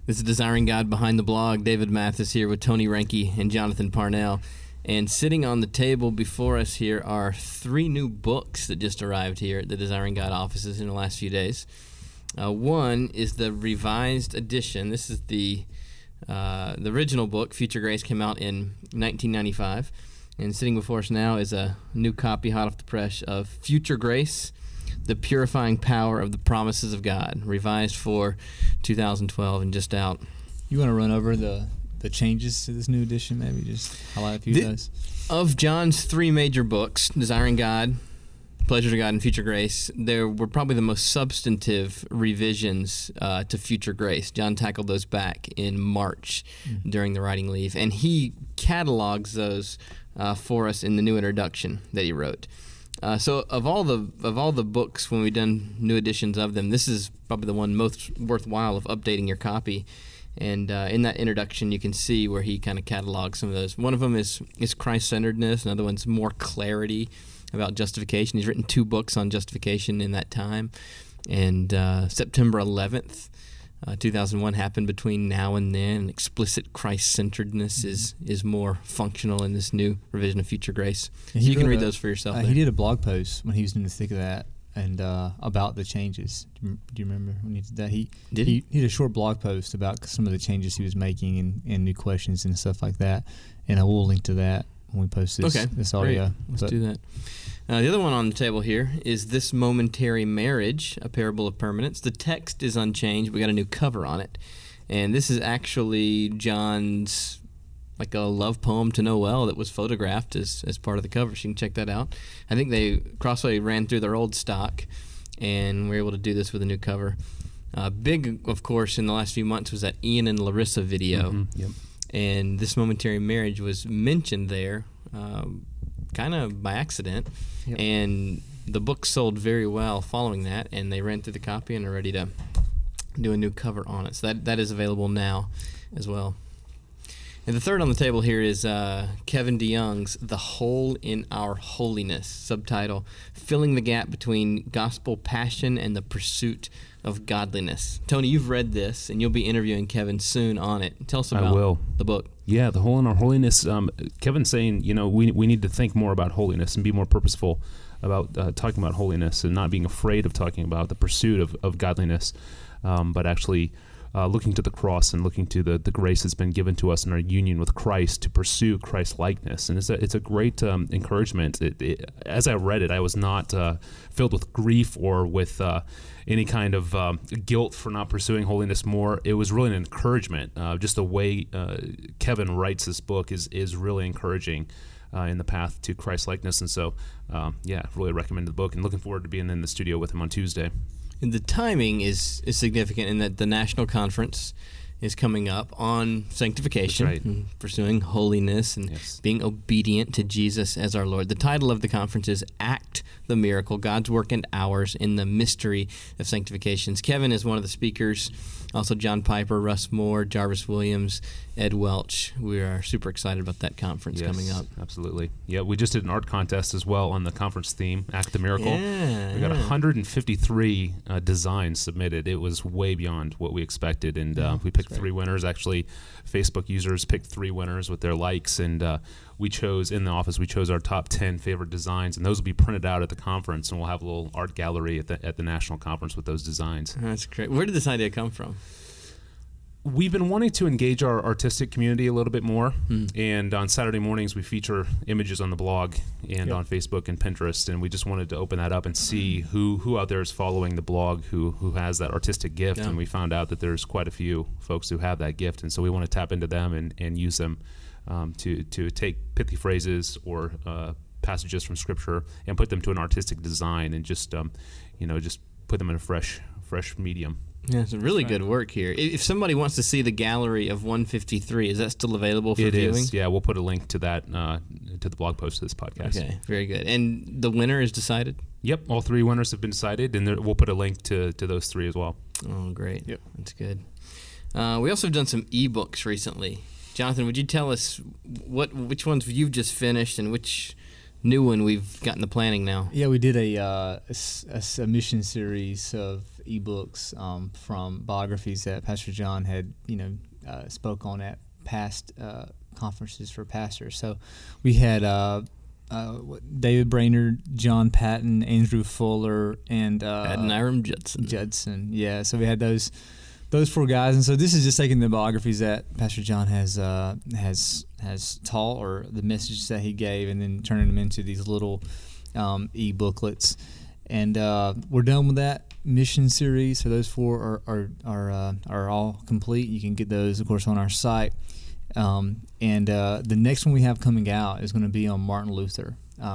This is Desiring God Behind the Blog. David Mathis here with Tony Reinke and Jonathan Parnell. And sitting on the table before us here are 3 new books that just arrived here at the Desiring God offices in the last few days. One is the revised edition. This is the original book. Future Grace came out in 1995. And sitting before us now is a new copy, hot off the press, of Future Grace, The Purifying Power of the Promises of God, revised for 2012 and just out. You want to run over the changes to this new edition, maybe? Just highlight a few of those. Of John's 3 major books, Desiring God, Pleasures of God, and Future Grace, there were probably the most substantive revisions to Future Grace. John tackled those back in March during the writing leave, and he catalogs those for us in the new introduction that he wrote. So of all the books, when we've done new editions of them, this is probably the one most worthwhile of updating your copy. And in that introduction, you can see where he kind of catalogs some of those. One of them is Christ-centeredness. Another one's more clarity about justification. He's written 2 books on justification in that time. And September 11th, 2001 happened between now and then. Explicit Christ-centeredness is more functional in this new revision of Future Grace. So you can read those for yourself. He did a blog post when he was in the thick of that and about the changes. Do you remember when he did that? He did a short blog post about some of the changes he was making and new questions and stuff like that. And I will link to that when we post this audio. Great. Let's do that. The other one on the table here is This Momentary Marriage, A Parable of Permanence. The text is unchanged. We got a new cover on it. And this is actually John's, like a love poem to Noel that was photographed as part of the cover. So you can check that out. I think Crossway ran through their old stock, and we were able to do this with a new cover. Big, of course, in the last few months was that Ian and Larissa video. Mm-hmm. Yep. And This Momentary Marriage was mentioned there kind of by accident. Yep. And the book sold very well following that, and they ran through the copy and are ready to do a new cover on it. So that is available now as well. And the third on the table here is Kevin DeYoung's The Hole in Our Holiness, subtitle, Filling the Gap Between Gospel Passion and the Pursuit of Godliness. Tony, you've read this, and you'll be interviewing Kevin soon on it. Tell us about the book. Yeah, The Hole in Our Holiness. Kevin's saying, we need to think more about holiness and be more purposeful about talking about holiness and not being afraid of talking about the pursuit of godliness, but actually looking to the cross and looking to the grace that's been given to us in our union with Christ to pursue Christ-likeness. And it's a great encouragement. As I read it, I was not filled with grief or with any kind of guilt for not pursuing holiness more. It was really an encouragement. Just the way Kevin writes this book is really encouraging in the path to Christ-likeness. And so, really recommend the book, and looking forward to being in the studio with him on Tuesday. And the timing is significant in that the national conference is coming up on sanctification, right, and pursuing holiness and being obedient to Jesus as our Lord. The title of the conference is Act the Miracle, God's Work and Ours in the Mystery of Sanctifications. Kevin is one of the speakers, also John Piper, Russ Moore, Jarvis Williams, Ed Welch. We are super excited about that conference coming up. Absolutely. Yeah, we just did an art contest as well on the conference theme, Act the Miracle. Yeah, we got 153 designs submitted. It was way beyond what we expected, and we picked 3 winners. Actually, Facebook users picked 3 winners with their likes, and we chose our top 10 favorite designs, and those will be printed out at the conference, and we'll have a little art gallery at the national conference with those designs. That's great. Where did this idea come from? We've been wanting to engage our artistic community a little bit more, and on Saturday mornings we feature images on the blog and on Facebook and Pinterest, and we just wanted to open that up and see who out there is following the blog who has that artistic gift, and we found out that there's quite a few folks who have that gift, and so we want to tap into them and use them to take pithy phrases or passages from Scripture and put them to an artistic design, and just put them in a fresh medium. Yeah, it's really good work here. If somebody wants to see the gallery of 153, is that still available for viewing? It is. Yeah, we'll put a link to that to the blog post of this podcast. Okay, very good. And the winner is decided? Yep, all 3 winners have been decided, and we'll put a link to those 3 as well. Oh, great. Yep. That's good. We also have done some ebooks recently. Jonathan, would you tell us which ones you've just finished and which new one we've gotten the planning now. Yeah, we did a mission series of ebooks from biographies that Pastor John had, spoke on at past conferences for pastors. So we had David Brainerd, John Patton, Andrew Fuller, and Adoniram Judson. Yeah, so we had those 4 guys, and so this is just taking the biographies that Pastor John has taught, or the message that he gave, and then turning them into these little e-booklets. And we're done with that mission series. So those 4 are all complete. You can get those, of course, on our site. And the next one we have coming out is going to be on Martin Luther,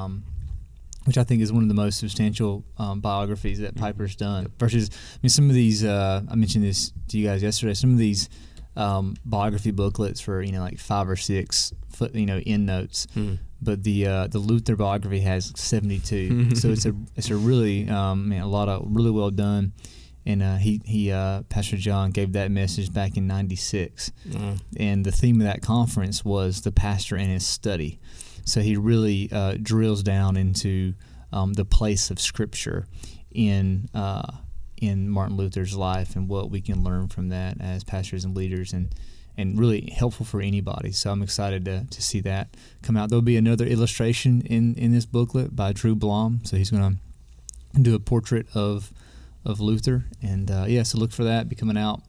which I think is one of the most substantial biographies that Piper's done. Versus, some of these, I mentioned this to you guys yesterday, some of these biography booklets for, like 5 or 6 foot, end notes. But the Luther biography has 72. So it's a really, a lot of really well done. And Pastor John gave that message back in '96, and the theme of that conference was the pastor and his study. So he really drills down into the place of Scripture in Martin Luther's life and what we can learn from that as pastors and leaders, and really helpful for anybody. So I'm excited to see that come out. There'll be another illustration in this booklet by Drew Blom. So he's going to do a portrait of Luther, and so look for that. Be coming out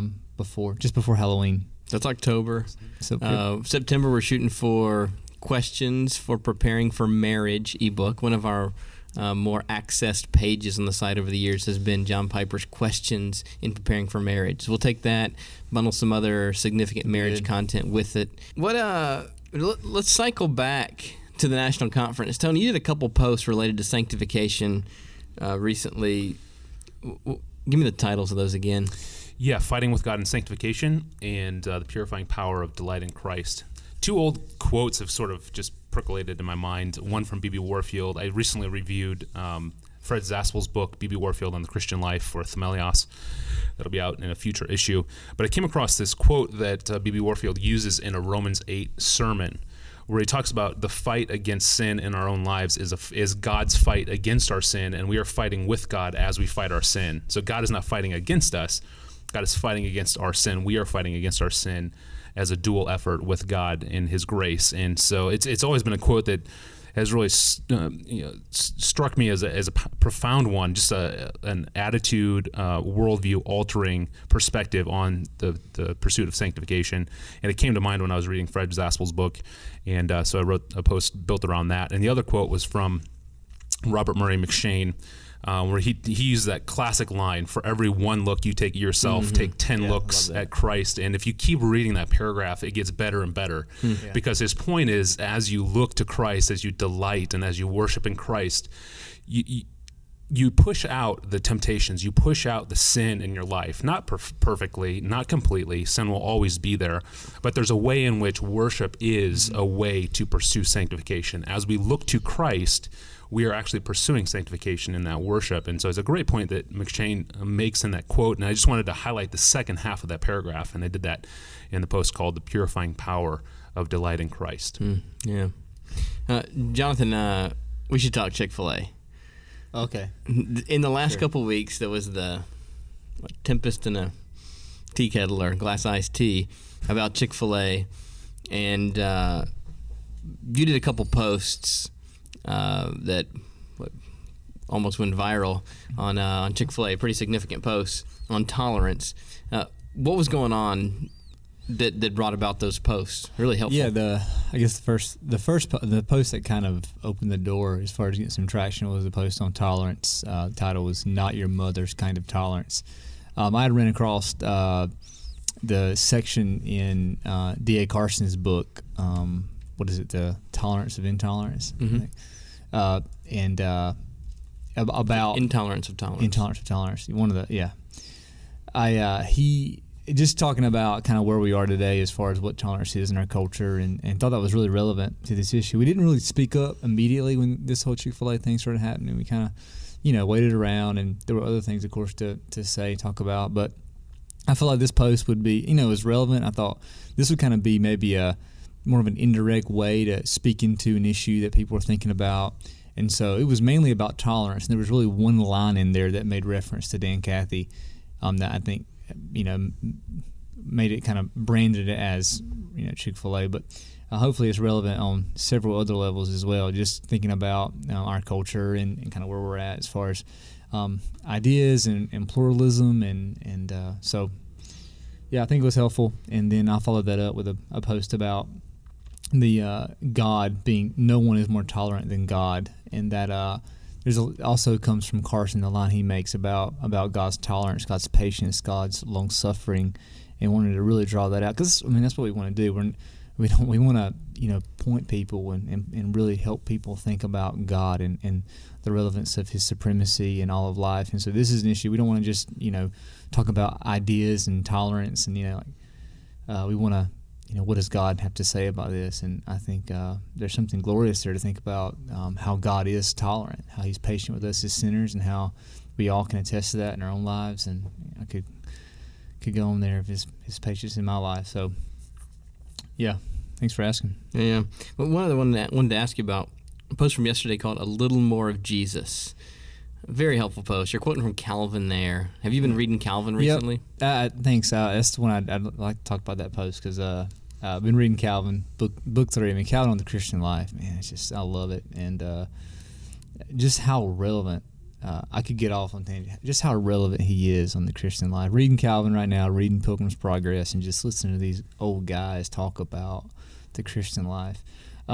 just before Halloween. That's October. So September we're shooting for Questions for Preparing for Marriage ebook. One of our more accessed pages on the site over the years has been John Piper's Questions in Preparing for Marriage. So we'll take that, bundle some other significant marriage content with it. Let's cycle back to the national conference. Tony, you did a couple posts related to sanctification recently. Give me the titles of those again. Yeah, Fighting with God in Sanctification, and The Purifying Power of Delight in Christ. 2 old quotes have sort of just percolated in my mind. One from B.B. Warfield. I recently reviewed Fred Zaspel's book, B.B. Warfield on the Christian Life, for Themelios. That'll be out in a future issue. But I came across this quote that B.B. Warfield uses in a Romans 8 sermon, where he talks about the fight against sin in our own lives is God's fight against our sin, and we are fighting with God as we fight our sin. So God is not fighting against us. God is fighting against our sin. We are fighting against our sin as a dual effort with God in His grace. And so it's always been a quote that has really struck me as a profound one, just an attitude, worldview altering perspective on the pursuit of sanctification. And it came to mind when I was reading Fred Zaspel's book, and so I wrote a post built around that. And the other quote was from Robert Murray McShane, where he used that classic line, for every one look you take at yourself, take 10 looks at Christ. And if you keep reading that paragraph, it gets better and better. Because his point is, as you look to Christ, as you delight and as you worship in Christ, you push out the temptations, you push out the sin in your life. Not perfectly, not completely. Sin will always be there. But there's a way in which worship is a way to pursue sanctification. As we look to Christ, we are actually pursuing sanctification in that worship. And so it's a great point that McShane makes in that quote, and I just wanted to highlight the second half of that paragraph, and I did that in the post called The Purifying Power of Delight in Christ. Jonathan, we should talk Chick-fil-A. Okay. In the last couple weeks, there was the tempest in a tea kettle or glass iced tea about Chick-fil-A, and you did a couple posts that almost went viral on Chick-fil-A, pretty significant posts on tolerance. What was going on that brought about those posts? Really helpful. Yeah, the post that kind of opened the door as far as getting some traction was the post on tolerance. The title was "Not Your Mother's Kind of Tolerance." I had ran across the section in D.A. Carson's book. What is it? The Tolerance of Intolerance. And about intolerance of tolerance. Intolerance of tolerance. One of the he just talking about kind of where we are today as far as what tolerance is in our culture, and thought that was really relevant to this issue. We didn't really speak up immediately when this whole Chick-fil-A thing started happening. We kind of waited around, and there were other things, of course, to say, talk about. But I feel like this post would be, it was relevant. I thought this would kind of be maybe more of an indirect way to speak into an issue that people were thinking about. And so it was mainly about tolerance. And there was really one line in there that made reference to Dan Cathy that I think, made it kind of branded it as, Chick-fil-A. But hopefully it's relevant on several other levels as well, just thinking about our culture and kind of where we're at as far as ideas and pluralism. And so, I think it was helpful. And then I followed that up with a post about the God being, no one is more tolerant than God, and that also comes from Carson, the line he makes about God's tolerance, God's patience, God's long suffering, and wanted to really draw that out, because that's what we want to do. We want to point people and really help people think about God and the relevance of His supremacy in all of life. And so this is an issue we don't want to just talk about ideas and tolerance, and we want to. What does God have to say about this? And I think there's something glorious there to think about, how God is tolerant, how He's patient with us as sinners, and how we all can attest to that in our own lives. And I could go on there of His patience in my life. So, thanks for asking. Yeah. Well, one other one that I wanted to ask you about, a post from yesterday called "A Little More of Jesus." Very helpful post. You're quoting from Calvin there. Have you been reading Calvin recently? Yep. Thanks. That's the one I'd like to talk about, that post, because I've been reading Calvin, book 3. Calvin on the Christian Life. Man, it's just, I love it. And just how relevant, I could get off on tangent, just how relevant he is on the Christian life. Reading Calvin right now, reading Pilgrim's Progress, and just listening to these old guys talk about the Christian life.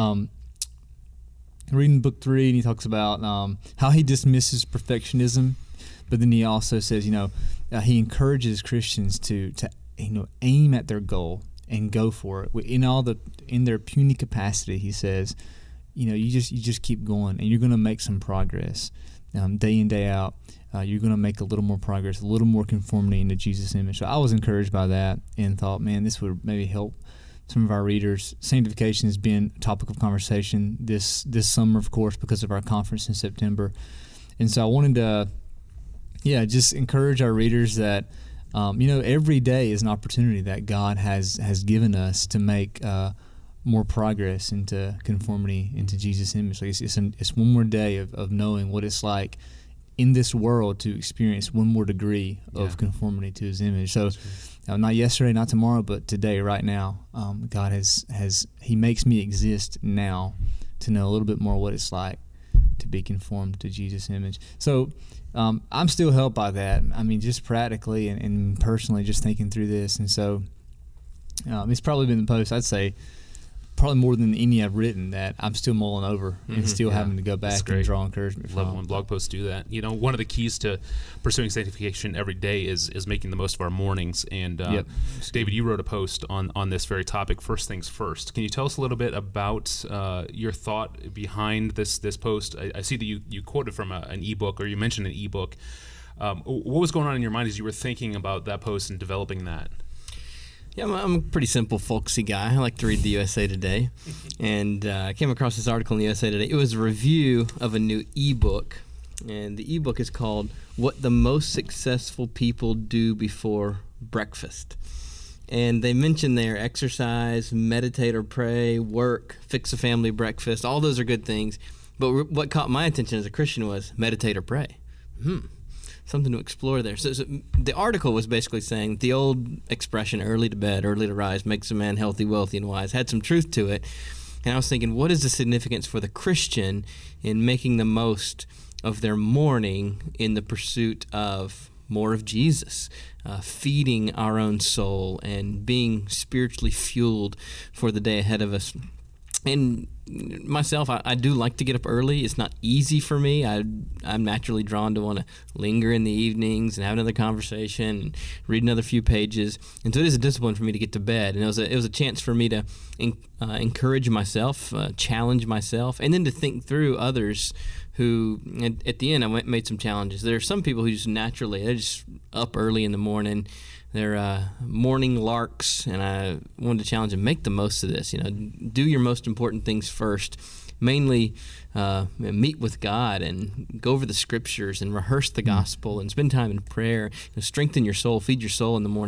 Reading book 3, and he talks about how he dismisses perfectionism, but then he also says, he encourages Christians to aim at their goal and go for it in their puny capacity. He says, you just keep going, and you're going to make some progress, day in, day out. You're going to make a little more progress, a little more conformity into Jesus' image. So I was encouraged by that and thought, man, this would maybe help some of our readers. Sanctification has been a topic of conversation this summer, of course, because of our conference in September. And so I wanted to, just encourage our readers that, every day is an opportunity that God has given us to make more progress into conformity into Jesus' image. Like it's one more day of knowing what it's like in this world to experience one more degree of conformity to His image. So not yesterday, not tomorrow, but today, right now, God He makes me exist now to know a little bit more what it's like to be conformed to Jesus' image. So I'm still helped by that. I mean, just practically and personally, just thinking through this. And so it's probably been the post, I'd say, probably more than any I've written, that I'm still mulling over and still having to go back and draw encouragement from. Love when blog posts do that. One of the keys to pursuing sanctification every day is making the most of our mornings. And David, you wrote a post on this very topic, First Things First. Can you tell us a little bit about your thought behind this post? I see that you quoted from an ebook, or you mentioned an ebook. What was going on in your mind as you were thinking about that post and developing that? Yeah, I'm a pretty simple, folksy guy. I like to read the USA Today, and I came across this article in the USA Today. It was a review of a new ebook, and the ebook is called "What the Most Successful People Do Before Breakfast." And they mention there exercise, meditate or pray, work, fix a family breakfast. All those are good things, but what caught my attention as a Christian was meditate or pray. Something to explore there. So the article was basically saying the old expression, early to bed, early to rise, makes a man healthy, wealthy, and wise, had some truth to it. And I was thinking, what is the significance for the Christian in making the most of their morning in the pursuit of more of Jesus, feeding our own soul and being spiritually fueled for the day ahead of us? And myself, I do like to get up early. It's not easy for me. I'm naturally drawn to want to linger in the evenings and have another conversation and read another few pages. And so it is a discipline for me to get to bed. And it was a chance for me to encourage myself, challenge myself, and then to think through others who, at the end, I made some challenges. There are some people who just naturally, they're just up early in the morning. They're morning larks, and I wanted to challenge them, make the most of this. Do your most important things first. Mainly meet with God and go over the Scriptures and rehearse the gospel and spend time in prayer. Strengthen your soul, feed your soul in the morning.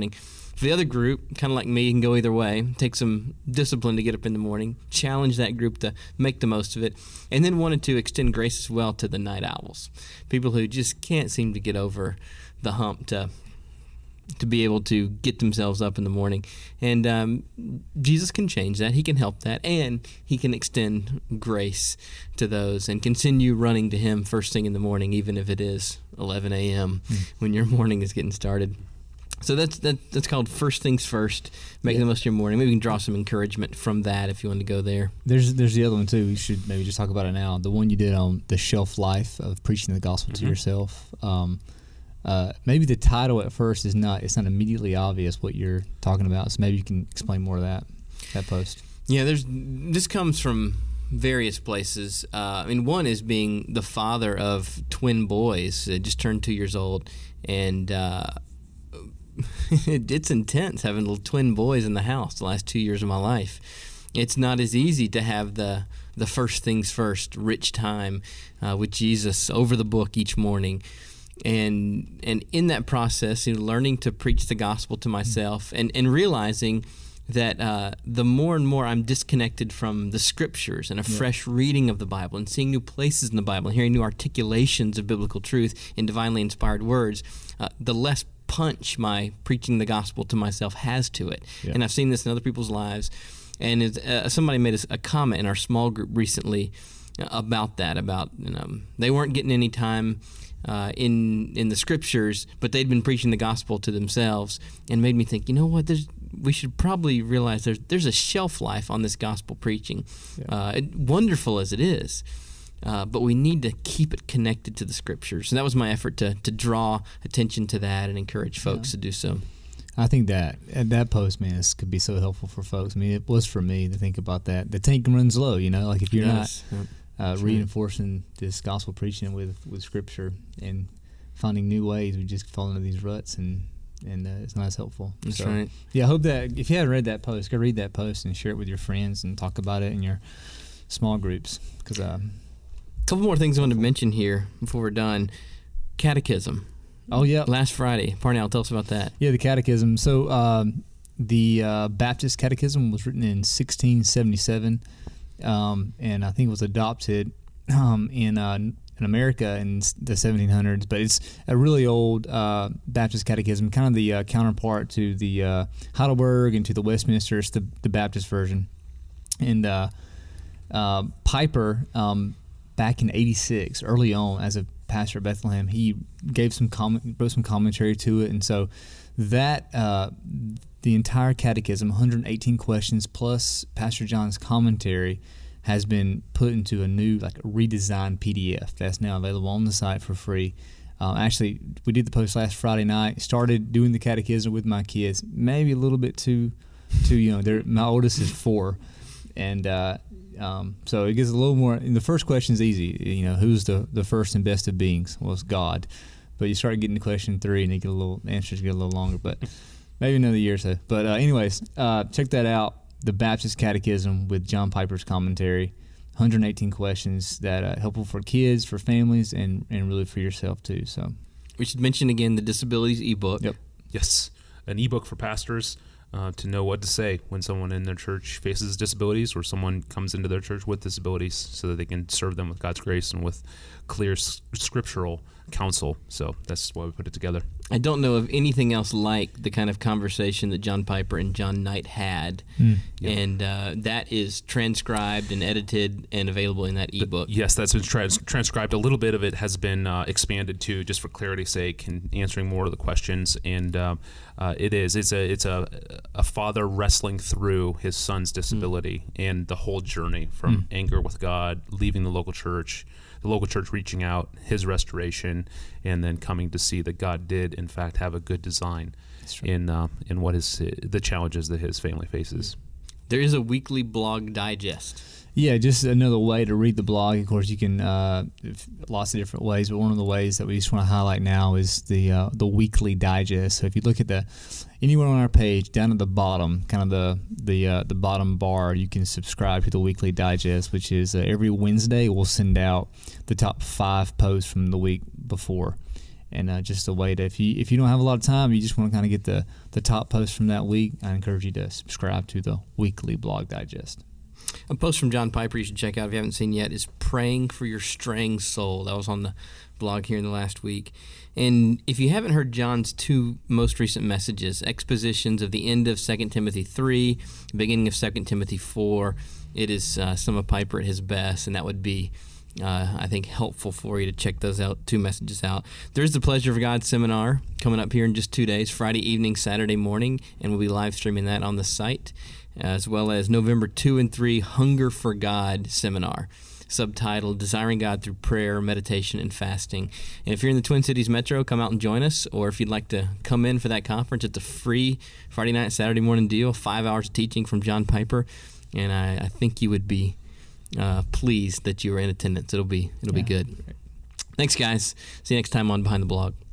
For the other group, kind of like me, can go either way. Take some discipline to get up in the morning, challenge that group to make the most of it, and then wanted to extend grace as well to the night owls, people who just can't seem to get over the hump to be able to get themselves up in the morning. And Jesus can change that. He can help that, and he can extend grace to those and continue running to him first thing in the morning, even if it is 11 a.m. when your morning is getting started. So that's called First Things First. Make the most of your morning. Maybe we can draw some encouragement from that if you want to go there. There's the other one too. We should maybe just talk about it now. The one you did on the shelf life of preaching the gospel to yourself. Maybe the title at first it's not immediately obvious what you're talking about. So maybe you can explain more of that post. Yeah, this comes from various places. One is being the father of twin boys, just turned 2 years old, and it's intense having little twin boys in the house the last 2 years of my life. It's not as easy to have the first things first, rich time with Jesus over the book each morning. And in that process, learning to preach the gospel to myself and realizing that the more and more I'm disconnected from the scriptures and a fresh reading of the Bible and seeing new places in the Bible and hearing new articulations of biblical truth in divinely inspired words, the less punch my preaching the gospel to myself has to it. Yeah. And I've seen this in other people's lives. And somebody made a comment in our small group recently about that, they weren't getting any time in the scriptures, but they'd been preaching the gospel to themselves, and made me think, you know what, we should probably realize there's a shelf life on this gospel preaching, wonderful as it is, but we need to keep it connected to the scriptures. And that was my effort to draw attention to that and encourage folks to do so. I think that post, man, could be so helpful for folks. I mean, it was for me to think about that. The tank runs low, like if you're not reinforcing this gospel preaching with Scripture and finding new ways, we just fall into these ruts, and it's not as helpful. That's right. Yeah, I hope that if you haven't read that post, go read that post and share it with your friends and talk about it in your small groups. Because a couple more things I want to mention here before we're done. Catechism. Oh, yeah. Last Friday. Parnell, tell us about that. Yeah, the catechism. So the Baptist Catechism was written in 1677. And I think it was adopted in America in the 1700s, but it's a really old Baptist catechism, kind of the counterpart to the Heidelberg and to the Westminster. It's the Baptist version. And Piper, back in '86, early on as a pastor at Bethlehem, he gave wrote some commentary to it, and so that the entire catechism, 118 questions plus Pastor John's commentary, has been put into a new, redesigned PDF that's now available on the site for free. Actually, we did the post last Friday night, started doing the catechism with my kids, maybe a little bit too young. My oldest is 4, and so it gets a little more. And the first question is easy. Who's the first and best of beings? Well, it's God. But you start getting to question 3, and the answers get a little longer. But maybe another year or so. But anyways, check that out. The Baptist Catechism with John Piper's commentary. 118 questions that are helpful for kids, for families, and really for yourself too. So we should mention again the disabilities ebook. Yep. Yes, an ebook for pastors to know what to say when someone in their church faces disabilities, or someone comes into their church with disabilities, so that they can serve them with God's grace and with clear scriptural counsel. So that's why we put it together. I don't know of anything else like the kind of conversation that John Piper and John Knight had, and that is transcribed and edited and available in that ebook. Yes, that's been transcribed. A little bit of it has been expanded too, just for clarity's sake, and answering more of the questions. And it's a father wrestling through his son's disability and the whole journey from anger with God, leaving the local church reaching out, his restoration, and then coming to see that God did, in fact, have a good design in what the challenges that his family faces. There is a weekly blog digest. Yeah, just another way to read the blog. Of course, you can lots of different ways, but one of the ways that we just want to highlight now is the weekly digest. So if you look at anywhere on our page, down at the bottom, kind of the bottom bar, you can subscribe to the weekly digest, which is every Wednesday we'll send out the top 5 posts from the week before. And just a way to, if you don't have a lot of time, you just want to kind of get the top posts from that week, I encourage you to subscribe to the weekly blog digest. A post from John Piper you should check out if you haven't seen yet is Praying for Your Straying Soul. That was on the blog here in the last week. And if you haven't heard John's two most recent messages, expositions of the end of 2 Timothy 3, beginning of 2 Timothy 4, it is some of Piper at his best, and that would be I think helpful for you to check those two messages out. There's the Pleasure of God seminar coming up here in just 2 days, Friday evening, Saturday morning, and we'll be live streaming that on the site, as well as November 2 and 3 Hunger for God seminar, subtitled Desiring God Through Prayer, Meditation, and Fasting. And if you're in the Twin Cities Metro, come out and join us, or if you'd like to come in for that conference, it's a free Friday night, Saturday morning deal, 5 hours of teaching from John Piper, and I think you would be pleased that you were in attendance. It'll be good. Thanks, guys. See you next time on Behind the Blog.